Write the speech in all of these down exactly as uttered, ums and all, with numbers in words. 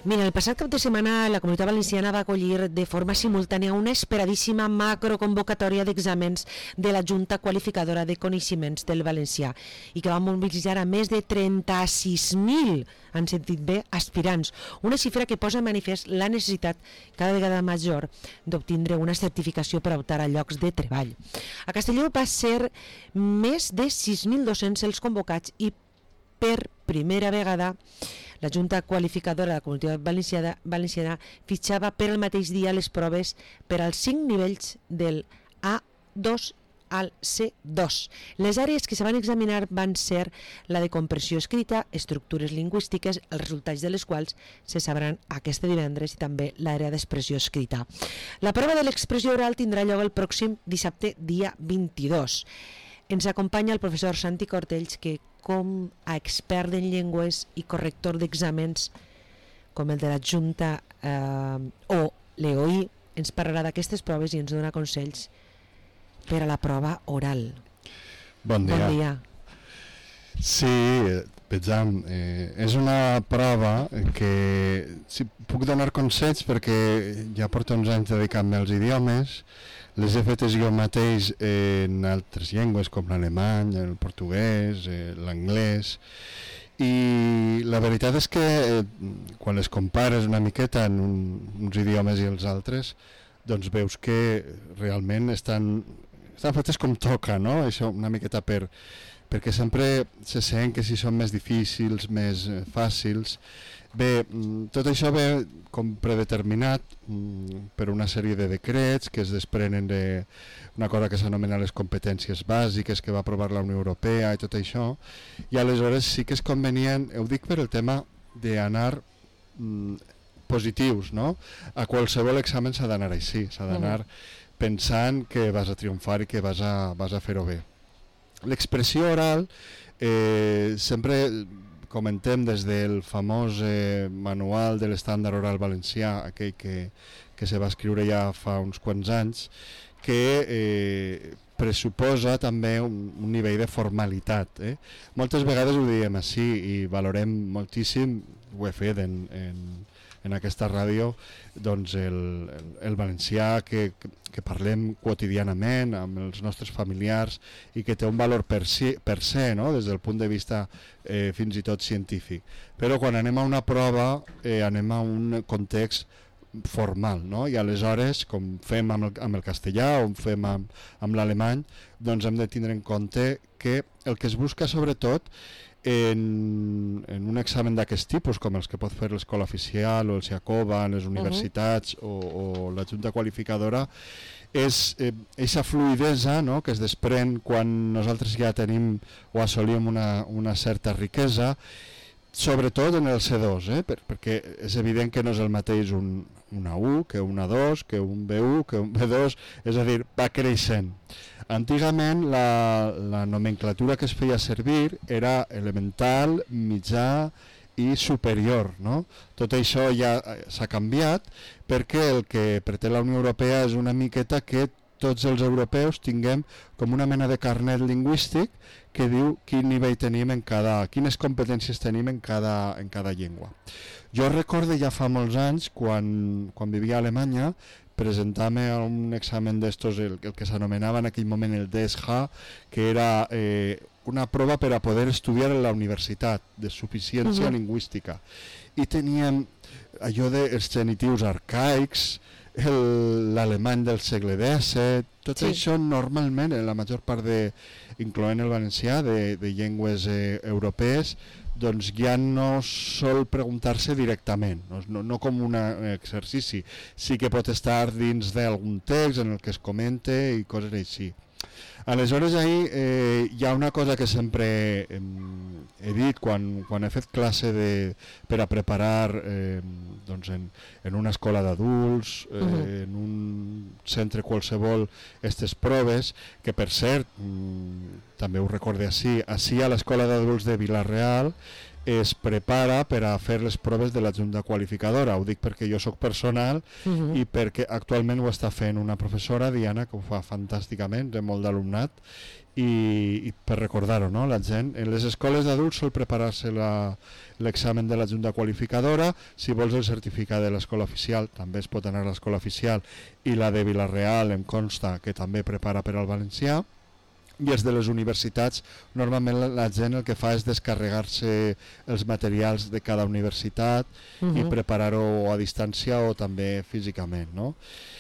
Mira, el passat cap de setmana la Comunitat Valenciana va acollir de forma simultània una esperadíssima macroconvocatòria d'exàmens de la Junta Qualificadora de Coneixements del Valencià i que va mobilitzar a més de trenta-sis mil, han sentit bé, aspirants, una xifra que posa en manifest la necessitat cada vegada major d'obtindre una certificació per optar a llocs de treball. A Castelló va ser més de sis mil dos-cents els convocats i per primera vegada la Junta Qualificadora de la Comunitat Valenciana, Valenciana fitxava per el mateix dia les proves per als cinc nivells del A dos al C dos. Les àrees que se van examinar van ser la de compressió escrita, estructures lingüístiques, els resultats de les quals se sabran aquest divendres, i també l'àrea d'expressió escrita. La prova de l'expressió oral tindrà lloc el pròxim dissabte, dia vint-i-dos. Ens acompanya el professor Santi Cortells, que com a expert en llengües i corrector d'exàmens com el de la Junta eh, o l'E O I, ens parlarà d'aquestes proves i ens dona consells per a la prova oral. Bon dia. Bon dia. Sí, Betzam, eh, és una prova que sí, puc donar consells perquè ja porto uns anys dedicant-me als idiomes. Les he fetes jo mateix en altres llengües com l'alemany, el portuguès, eh, l'anglès, i la veritat és que eh, quan les compares una miqueta en un, uns idiomes i els altres, doncs veus que realment estan, estan fetes com toca, no? Això una miqueta per, perquè sempre se sent que si són més difícils, més eh, fàcils. Bé, tot això ve com predeterminat per una sèrie de decrets que es desprenen d'una cosa que s'anomena les competències bàsiques que va aprovar la Unió Europea i tot això, i aleshores sí que és convenient, ho dic per el tema d'anar mm, positius, no? A qualsevol examen s'ha d'anar així, s'ha d'anar pensant que vas a triomfar i que vas a, vas a fer-ho bé. L'expressió oral eh, sempre comentem des del famós eh, manual de l'estàndard oral valencià, aquell que, que se va escriure ja fa uns quants anys, que eh, pressuposa també un, un nivell de formalitat. Eh? Moltes vegades ho diem així i valorem moltíssim, ho he fet en, en, en aquesta ràdio, doncs el, el, el valencià que, que parlem quotidianament amb els nostres familiars i que té un valor per si, per se, no? Des del punt de vista eh, fins i tot científic. Però quan anem a una prova eh, anem a un context formal, no? I aleshores, com fem amb el, amb el castellà o fem amb, amb l'alemany, doncs hem de tindre en compte que el que es busca sobretot En, en un examen d'aquest tipus, com els que pot fer l'escola oficial o el SIACOBA, les universitats uh-huh. o, o la Junta Qualificadora, és aquesta eh, fluidesa, no?, que es desprèn quan nosaltres ja tenim o assolim una, una certa riquesa, sobretot en el C dos, eh? per, perquè és evident que no és el mateix un, una U que una dos, que un B u, que un B dos, és a dir, va creixent. Antigament la, la nomenclatura que es feia servir era elemental, mitjà i superior, no? Tot això ja s'ha canviat perquè el que pretén la Unió Europea és una miqueta que tots els europeus tinguem com una mena de carnet lingüístic que diu quin nivell tenim en cada, quines competències tenim en cada, en cada llengua. Jo recordo ja fa molts anys, quan, quan vivia a Alemanya, presentar-me a un examen d'estos, el, el que s'anomenava en aquell moment el D S H, que era eh, una prova per a poder estudiar en la universitat, de suficiència uh-huh. lingüística. I teníem allò dels genitius arcaics, l'alemany del segle disset, tot sí. Això normalment, en la major part, de, incloent el valencià, de, de llengües eh, europees, doncs ja no sol preguntar-se directament, no, no com un exercici. Sí que pot estar dins d'algun text en el que es comente i coses així. Aleshores, ahir eh, hi ha una cosa que sempre eh, he dit quan, quan he fet classe de, per a preparar eh, doncs en, en una escola d'adults, eh, uh-huh. en un centre qualsevol, aquestes proves, que per cert, mm, també ho recorde així, així a l'escola d'adults de Vila-real, es prepara per a fer les proves de la Junta Qualificadora. Ho dic perquè jo sóc personal uh-huh. i perquè actualment ho està fent una professora, Diana, que ho fa fantàsticament, té molt d'alumnat, i, i per recordar-ho, no? La gent en les escoles d'adults sol preparar-se l'examen de la Junta Qualificadora. Si vols el certificat de l'escola oficial també es pot anar a l'escola oficial, i la de Vila-real em consta que també prepara per al valencià. I els de les universitats, normalment la, la gent el que fa és descarregar-se els materials de cada universitat uh-huh. i preparar-ho a distància o també físicament, no?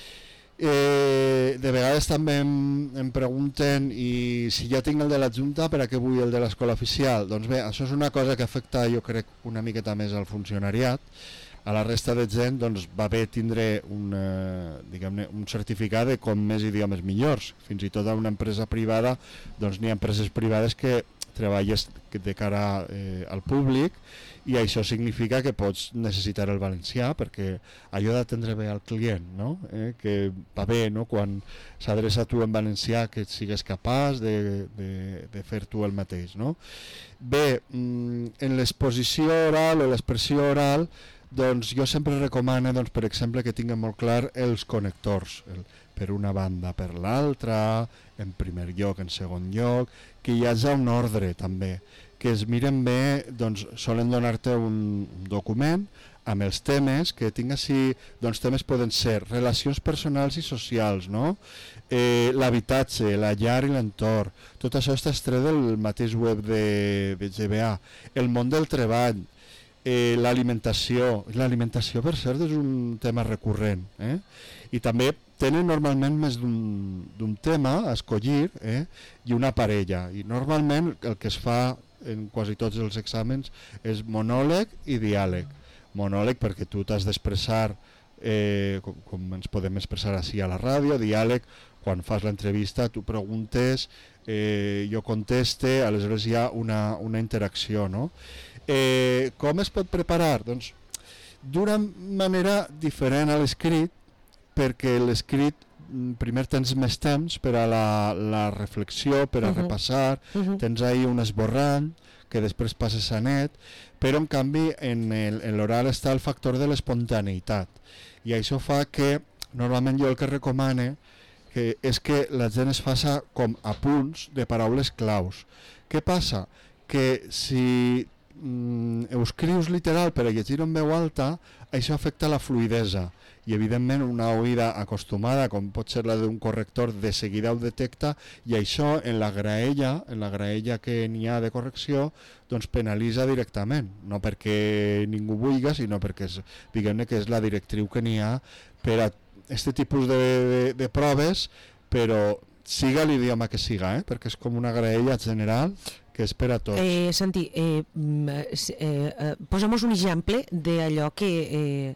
Eh, de vegades també em, em pregunten i si ja tinc el de la Junta, per a què vull el de l'escola oficial? Doncs bé, això és una cosa que afecta, jo crec, una miqueta més al funcionariat. A la resta de gent doncs, va bé tindre un, eh, diguem-ne, un certificat de com més idiomes millors. Fins i tot a una empresa privada doncs, n'hi ha empreses privades que treballes de cara eh, al públic, i això significa que pots necessitar el valencià, perquè allò d'atendre bé al client, no? eh, que va bé, no? Quan s'adreça a tu en valencià, que sigues capaç de, de, de fer tu el mateix, no? Bé, en l'exposició oral o l'expressió oral, doncs jo sempre recomano, doncs, per exemple, que tinguin molt clar els connectors, el, per una banda, per l'altra, en primer lloc, en segon lloc, que hi hagi un ordre també, que es miren bé, doncs solen donar-te un document amb els temes, que tinguessi, doncs temes poden ser relacions personals i socials, no? Eh, l'habitatge, la llar i l'entorn, tot això està extret del mateix web de, de G B A, el món del treball, Eh, l'alimentació. L'alimentació, per cert, és un tema recurrent, eh? I també tenen normalment més d'un tema a escollir, eh? I una parella, i normalment el que es fa en quasi tots els exàmens és monòleg i diàleg. Monòleg perquè tu t'has d'expressar eh, com, com ens podem expressar així a la ràdio, diàleg quan fas l'entrevista, tu preguntes, eh, jo conteste, aleshores hi ha una, una interacció, no? Eh, com es pot preparar? Doncs d'una manera diferent a l'escrit, perquè l'escrit primer tens més temps per a la, la reflexió, per a uh-huh. repassar, uh-huh. tens ahí un esborrany que després passes a net, però en canvi en l'oral està el factor de l'espontaneïtat, i això fa que normalment jo el que recomane que és que la gent es faça com apunts de paraules claus. Què passa? Que si mm, ho escrius literal per a llegir en veu alta, això afecta la fluidesa, i evidentment una oïda acostumada, com pot ser la d'un corrector, de seguida ho detecta, i això en la graella, en la graella que n'hi ha de correcció, doncs penalitza directament, no perquè ningú vulgui, sinó perquè és, diguem-ne que és la directriu que n'hi ha per a aquest tipus de, de, de proves, però siga l'idioma que siga, eh? Perquè és com una graella general que és per a tots. Eh, Santi, eh, eh, eh, posa'm un exemple d'allò que... Eh,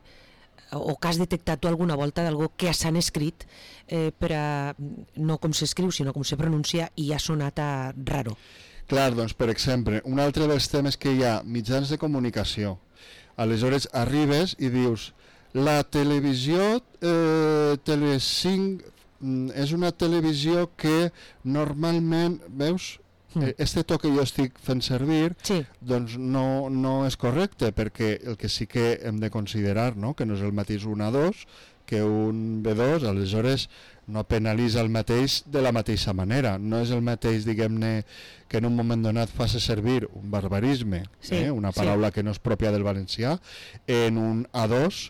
o que has detectat tu alguna volta d'algú que s'han escrit eh, per a, no com s'escriu sinó com se pronuncia, i ha sonat a raro. Clar, doncs per exemple, un altre dels temes que hi ha, mitjans de comunicació. Aleshores arribes i dius, la televisió eh, Telecinc és una televisió que normalment, veus, Mm. este to que jo estic fent servir, sí. doncs no, no és correcte, perquè el que sí que hem de considerar, no? Que no és el mateix un A dos que un B dos, aleshores no penalitza el mateix de la mateixa manera. No és el mateix, diguem-ne, que en un moment donat faci servir un barbarisme, sí, eh? una paraula sí. que no és pròpia del valencià, en un A dos,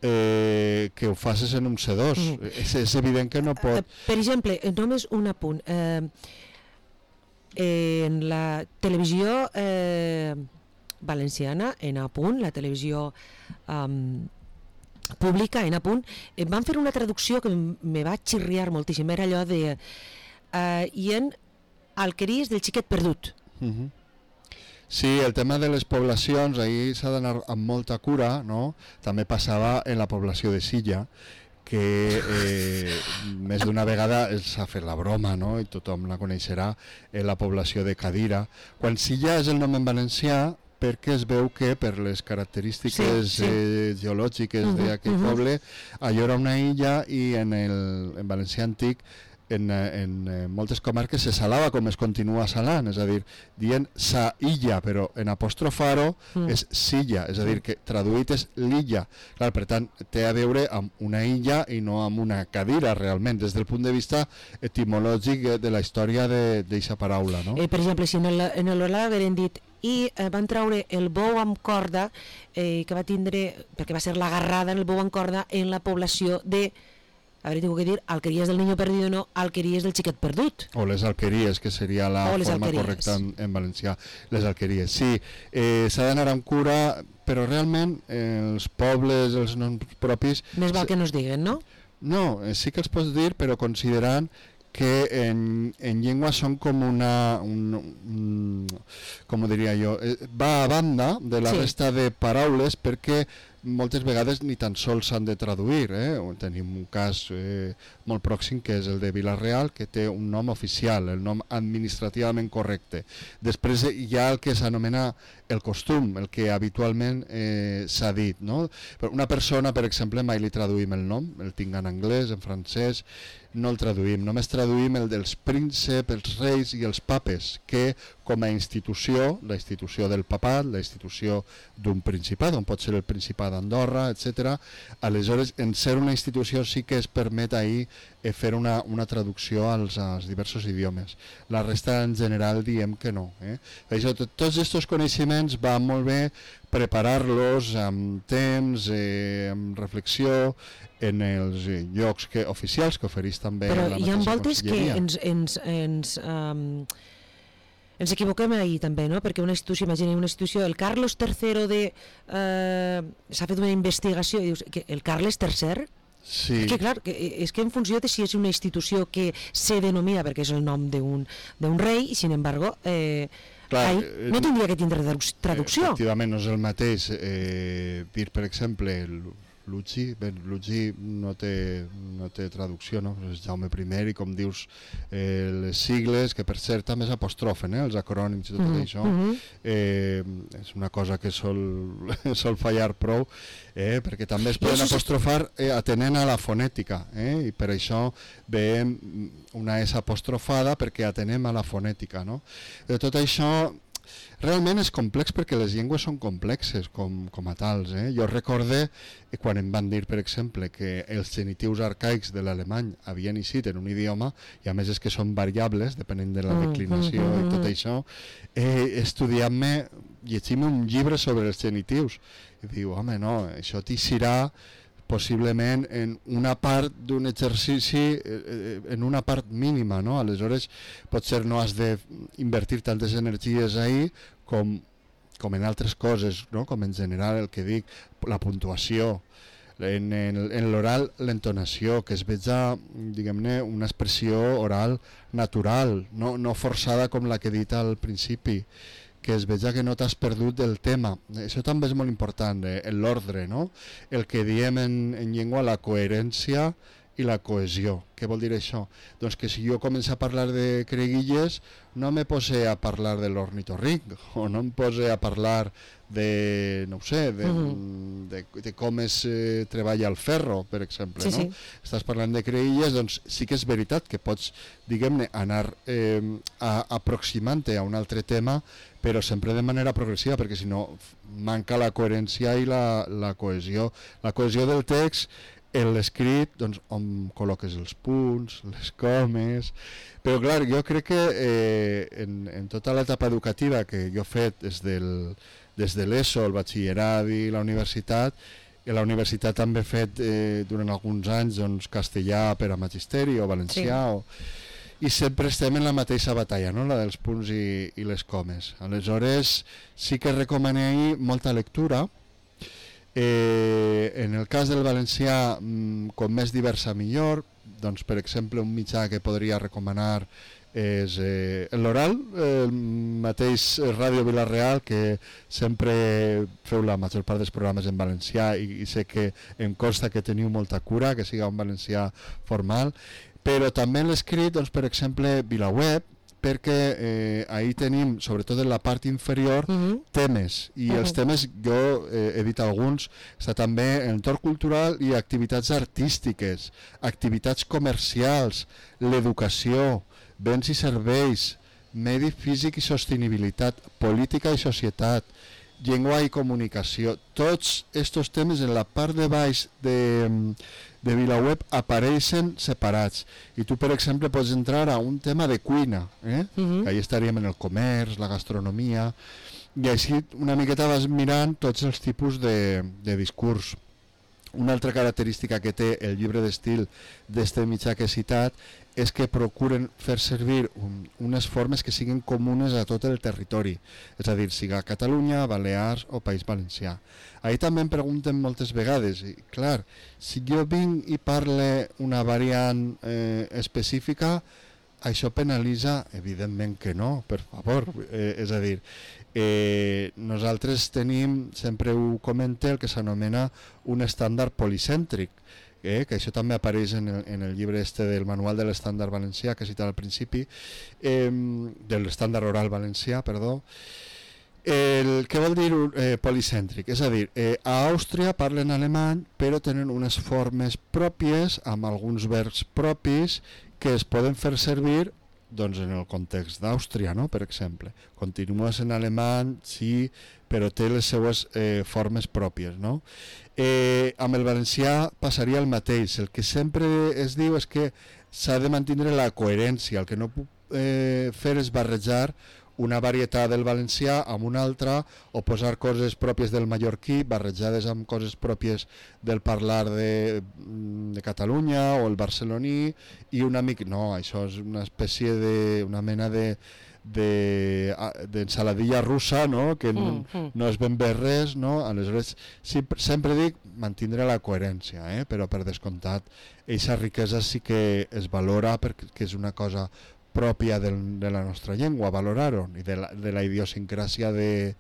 eh, que ho facis en un C dos. Mm. És, és evident que no pot... Uh, per exemple, només un apunt... Eh... en la televisió eh, valenciana, en Apunt, la televisió um, pública, en Apunt, eh, van fer una traducció que me va xirriar moltíssim, era allò de eh, i en Alqueries del xiquet perdut. Uh-huh. Sí, el tema de les poblacions, ahir s'ha d'anar amb molta cura, no? També passava en la població de Silla, que eh, més d'una vegada s'ha fet la broma, no? I tothom la coneixerà, en la població de Cadira. Quan Silla és el nom en valencià, perquè es veu que per les característiques sí, sí. Eh, geològiques uh-huh, d'aquell uh-huh. poble, allò era una illa, i en el en valencià antic en, en, en moltes comarques se salava com es continua salant, és a dir, dient sa illa, però en apostrofar-ho mm. és silla, és a dir, que traduït és l'illa. Clar, per tant, té a veure amb una illa i no amb una cadira, realment, des del punt de vista etimològic de la història d'aquesta paraula. No? Eh, per exemple, si en l'oral hagueren dit i eh, van treure el bou amb corda, eh, que va tindre, perquè va ser l'agarrada en el bou amb corda en la població de, a veure, tinc que dir, alqueries del niño perdido, no, alqueries del xiquet perdut. O les alqueries, que seria la forma alqueries. correcta en, en valencià, les alqueries. Sí, eh, s'ha d'anar amb cura, però realment eh, els pobles, els noms propis... Més val que no es diguen, no? No, eh, sí que els pots dir, però considerant que en, en llengua són com una, un, un, com ho diria jo, eh, va a banda de la sí. resta de paraules, perquè moltes vegades ni tan sols s'han de traduir. Eh? Tenim un cas eh, molt pròxim, que és el de Vila-real, que té un nom oficial, el nom administrativament correcte. Després hi ha el que s'anomena el costum, el que habitualment eh, s'ha dit. No? Però una persona, per exemple, mai li traduïm el nom, el tinc en anglès, en francès, no el traduïm, només traduïm el dels prínceps, els reis i els papes, que com a institució, la institució del papat, la institució d'un principat, on pot ser el principat d'Andorra, etcètera. Aleshores, en ser una institució sí que es permet ahir eh, fer una, una traducció als, als diversos idiomes. La resta en general diem que no. Eh? Això, tot, tots aquests coneixements va molt bé preparar-los amb temps, eh, amb reflexió, en els eh, llocs que, oficials que ofereix també Però la hi ha mateixa voltes que ens, ens, ens, um, ens equivoquem ahir també, no? Perquè una institució, imaginem una institució, el Carlos tercero de... Uh, s'ha fet una investigació i dius que el Carles tercer? Sí. És que clar, que, és que en funció de si és una institució que se denomina perquè és el nom d'un d'un rei i sin embargo eh, clar, ai, no tindria que tindre traducció. Efectivament, no és el mateix eh, dir, per exemple, el Luigi, bé, Luigi no té, no té traducció, no? És Jaume primer i com dius eh, les sigles, que per cert també s'apostrofen, eh, els acrònims i tot mm-hmm. això, eh, és una cosa que sol, sol fallar prou, eh, perquè també es poden apostrofar eh, atenent a la fonètica, eh, i per això veiem una S apostrofada perquè atenem a la fonètica, no? De tot això realment és complex perquè les llengües són complexes com, com a tals. Eh? Jo recorde eh, quan em van dir, per exemple, que els genitius arcaics de l'alemany havien eixit en un idioma, i a més és que són variables, depenent de la declinació mm, mm, mm. i tot això, eh, estudiant-me, llegint-me un llibre sobre els genitius, i diu, home, no, això t'eixirà possiblement en una part d'un exercici, eh, en una part mínima, no? Aleshores, potser no has d'invertir tantes energies ahí com, com en altres coses, no? Com en general el que dic, la puntuació, en, en, en l'oral l'entonació, que es veja, diguem-ne, una expressió oral natural, no, no forçada com la que he dit al principi, que es veja que no t'has perdut del tema. Això també és molt important, eh? L'ordre, no? El que diem en, en llengua, la coherència i la cohesió. Què vol dir això? Doncs que si jo començo a parlar de creguilles, no me pose a parlar de l'ornitorrinc, o no em pose a parlar de, no ho sé, de, mm. de, de com es eh, treballa el ferro, per exemple, sí, no? Sí. Estàs parlant de creguilles, doncs sí que és veritat que pots, diguem-ne, anar eh, a, aproximant-te a un altre tema, però sempre de manera progressiva, perquè si no manca la coherència i la, la cohesió. La cohesió del text, en l'escrit, doncs, on col·loques els punts, les comes... Però clar, jo crec que eh, en, en tota l'etapa educativa que jo he fet des, del, des de l'ESO, el batxillerat i la universitat, i a la universitat també he fet eh, durant alguns anys doncs, castellà per a magisteri o valencià, sí. o... i sempre estem en la mateixa batalla, no? La dels punts i, i les comes. Aleshores, sí que recomané molta lectura. Eh, en el cas del valencià, com més diversa millor. Doncs, per exemple, un mitjà que podria recomanar és eh, l'oral, el mateix Ràdio Vila-real, que sempre feu la major part dels programes en valencià i, i sé que em consta que teniu molta cura, que siga un valencià formal. Però també en l'escrit, doncs, per exemple, VilaWeb, perquè eh, ahir tenim, sobretot en la part inferior, uh -huh. temes, i uh -huh. els temes, jo eh, he dit alguns, està també entorn cultural i activitats artístiques, activitats comercials, l'educació, béns i serveis, medi físic i sostenibilitat, política i societat, llengua i comunicació. Tots aquests temes en la part de baix de, de VilaWeb apareixen separats. I tu, per exemple, pots entrar a un tema de cuina, eh? Uh-huh. que ahí estaríem en el comerç, la gastronomia, i així una miqueta vas mirant tots els tipus de, de discurs. Una altra característica que té el llibre d'estil d'este mitjà que he citat és que procuren fer servir un, unes formes que siguin comunes a tot el territori, és a dir, siga Catalunya, Balears o País Valencià. Ahir també em pregunten moltes vegades, i clar, si jo vinc i parle una variant eh, específica, això penalitza? Evidentment que no, per favor. Eh, és a dir, eh, nosaltres tenim, sempre ho comente, el que s'anomena un estàndard policèntric, eh, que això també apareix en el, en el llibre este del manual de l'estàndard valencià que he citat al principi, eh, de l'estàndard oral valencià, perdó. El, què vol dir eh, policèntric? És a dir, eh, a Àustria parlen alemany però tenen unes formes pròpies amb alguns verbs propis que es poden fer servir doncs, en el context d'Àustria, no? Per exemple. Continues en alemany, sí, però té les seues eh, formes pròpies, no? Eh, amb el valencià passaria el mateix. El que sempre es diu és que s'ha de mantenir la coherència. El que no puc eh, fer és barrejar una varietat del valencià amb una altra o posar coses pròpies del mallorquí barrejades amb coses pròpies del parlar de, de Catalunya o el barceloní i una mica... No, això és una espècie de... una mena de d'ensaladilla russa, no? Que no, no és ben bé res, no? Aleshores, sí, sempre dic mantindre la coherència, eh? Però per descomptat, aquesta riquesa sí que es valora perquè és una cosa pròpia del, de la nostra llengua, valorar-ho, i de la, de la idiosincràsia de,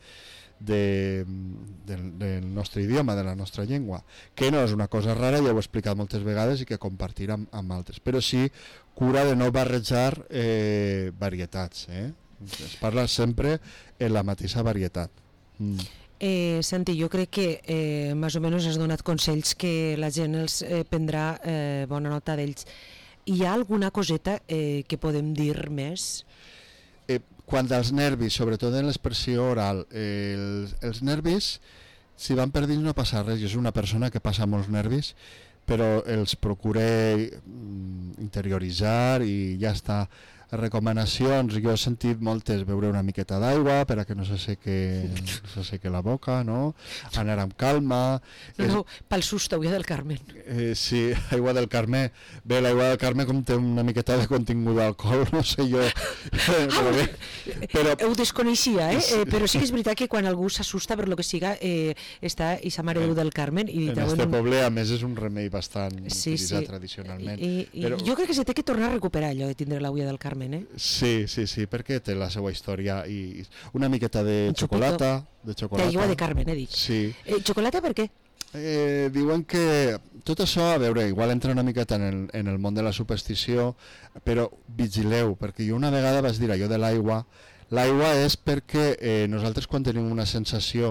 de, del, del nostre idioma, de la nostra llengua, que no és una cosa rara, ja ho he explicat moltes vegades i que compartir amb, amb altres, però sí cura de no barrejar eh, varietats, eh? Es parla sempre en la mateixa varietat. Mm. Eh, Santi, jo crec que eh, més o menys has donat consells que la gent els eh, prendrà eh, bona nota d'ells. Hi ha alguna coseta eh, que podem dir més? Eh, quan als nervis, sobretot en l'expressió oral, eh, els, els nervis, si van per dins no passa res. Jo soc una persona que passa molts nervis, però els procuré mm, interioritzar i ja està. Recomanacions, jo he sentit moltes, beure una miqueta d'aigua per a que no se seque, no se seque la boca, no? Anar amb calma. No, no, pel sust, aigua del Carmen. Eh, sí, aigua del Carme. Bé, l'aigua del Carme com té una miqueta de contingut d'alcohol, no sé jo. Però bé, però... Ho desconeixia, eh? eh? Però sí que és veritat que quan algú s'assusta per lo que siga, eh, està Isa Mare Déu del Carmen. I en este un... poble, a més, és un remei bastant sí, utilitzat sí. tradicionalment. I, i però... Jo crec que se té que tornar a recuperar allò de tindre l'aigua del Carmen. Eh? Sí, sí, sí, perquè té la seva història i una miqueta de xocolata, de xocolata. D'aigua de Carmen, he dit. Sí. Eh, xocolata per què? Eh, diuen que tot això, a veure, igual entra una miqueta en el, en el món de la superstició, però vigileu, perquè jo una vegada vaig dir allò de l'aigua, l'aigua és perquè eh, nosaltres quan tenim una sensació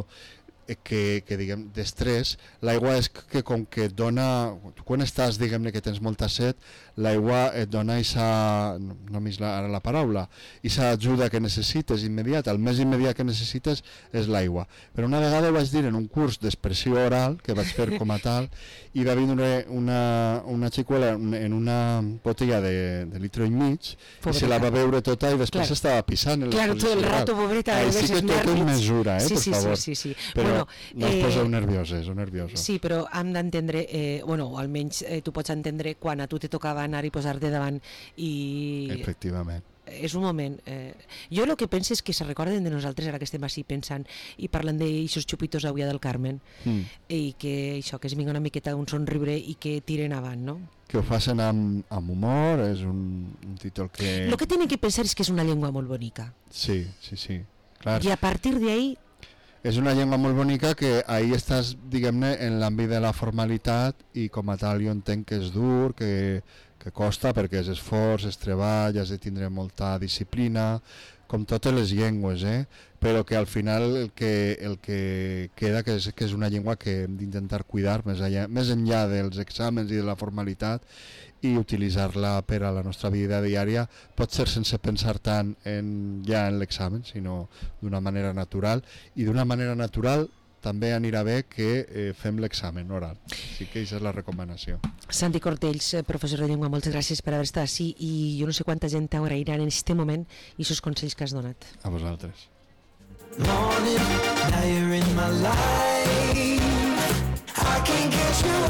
que, que diguem, d'estrès, l'aigua és que com que et dona, quan estàs, diguem-ne, que tens molta set, l'aigua et dona aquesta, no, no m'és ara la paraula, aquesta ajuda que necessites immediata, el més immediat que necessites és l'aigua. Però una vegada ho vaig dir en un curs d'expressió oral, que vaig fer com a tal, i va vindre una, una xicuela en una botella de, de litro i mig, pobreta. I se la va beure tota i després claro. Estava pissant en claro, tot el rato, pobreta. Ahí sí que tot és mesura, eh, sí, per sí, favor. Sí, sí, sí. Però bueno, no us poseu eh, nervioses o nerviosos. Sí, però hem d'entendre, eh, bueno, almenys eh, tu pots entendre quan a tu te tocava anar i posar-te davant i... Efectivament. És un moment. Eh, jo el que penso és que se recorden de nosaltres ara que estem així pensant i parlant d'aixos xupitos d'Agulla del Carmen mm. i que això, que es vinga una miqueta un somriure i que tiren avant, no? Que ho facin amb, amb humor, és un, un títol que... El que tenen que pensar és que és una llengua molt bonica. Sí, sí, sí, clar. I a partir d'ahí... És una llengua molt bonica que ahí estàs, diguem-ne, en l'àmbit de la formalitat i com a tal jo entenc que és dur, que, que que costa perquè és esforç, és treball, has de tindre molta disciplina, com totes les llengües, eh? Però que al final el que, el que queda que és, que és una llengua que hem d'intentar cuidar més, allà, més enllà dels exàmens i de la formalitat, i utilitzar-la per a la nostra vida diària, pot ser sense pensar tant en, ja en l'examen, sinó d'una manera natural, i d'una manera natural també anirà bé que eh, fem l'examen oral. Així que aquesta és la recomanació. Santi Cortells, professor de llengua, moltes gràcies per haver estat així, i jo no sé quanta gent t'agrairà en aquest moment i aquests consells que has donat. A vosaltres. Morning.